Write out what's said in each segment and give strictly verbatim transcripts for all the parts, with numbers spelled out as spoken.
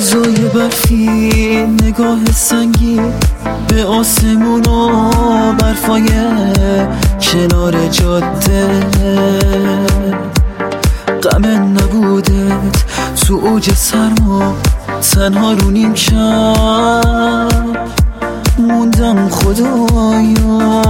روزای برفی، نگاه سنگی به آسمون و برفای کنار جاده، غم نبودت تو اوج سرما، تنها رو نیم شب موندم خدایا.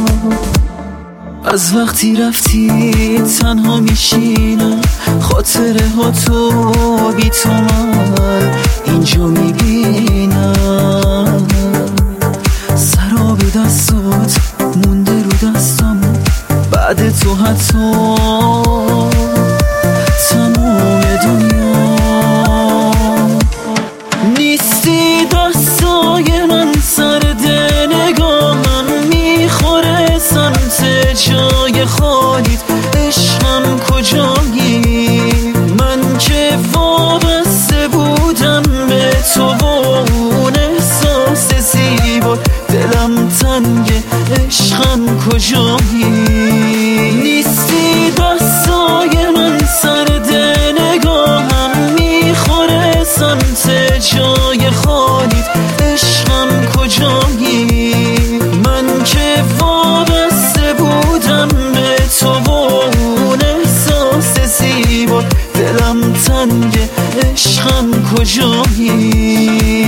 از وقتی رفتی تنها میشینم، خاطره ها تو بی تو من اینجا میبینم. سراب دستات مونده رو دستم، بعد تو حتی تمام دنیا نیستی. دستای من سرده، نگاهم میخوره سمت جای خالیت. عشقم کجایی؟ من که وابسته بودم به تو و اون احساس زیبا، دلم تنگه. عشقم کجایی؟ نیستی. دستای من سرده، نگاهم میخوره سمت جای خالیت. عشقم کجایی؟ من که وابسته بودم به تو و اون احساس زیبا، دلم تنگه. عشقم کجایی؟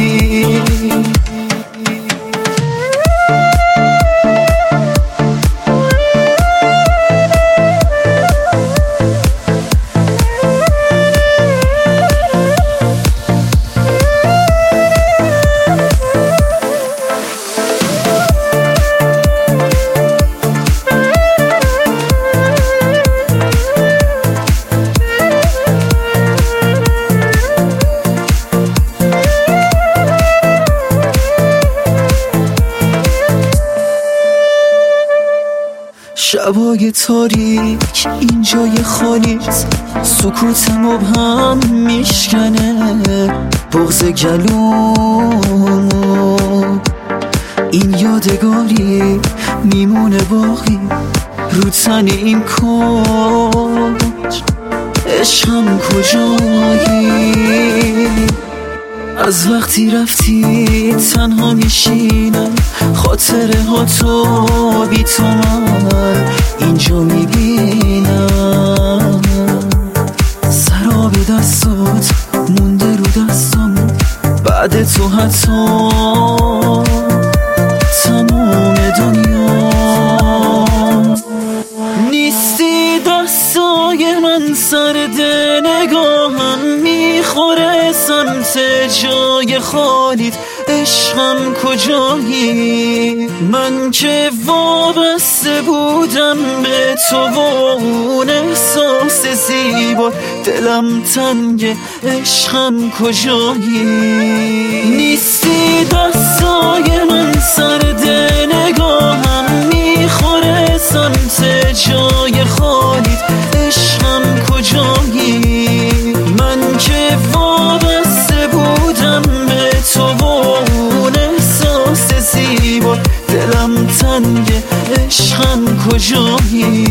شبای تاریک اینجای خالیت، سکوت مبهم میشکنه بغض گلومو. این یادگاری میمونه باقی رو تن این کوچ. عشقم کجایی؟ از وقتی رفتی تنها میشینم، خاطره ها تو بی تو من اینجا میبینم. سراب دستات مونده رو دستم، بعد تو حتی تمام دنیا نیستی. دستای من سرده، نگاهم میخوره سمت جای خالیت. عشقم کجایی؟ من که وابسته بودم به تو و اون احساس زیبا، دلم تنگه. عشقم کجایی؟ نیستی. دستای من سرده، نگاهم میخوره سمت جای خالیت. عشقم کجایی؟ من که وابسته بودم به تو و اون احساس زیبا، دلم تنگه. عشقم کجایی؟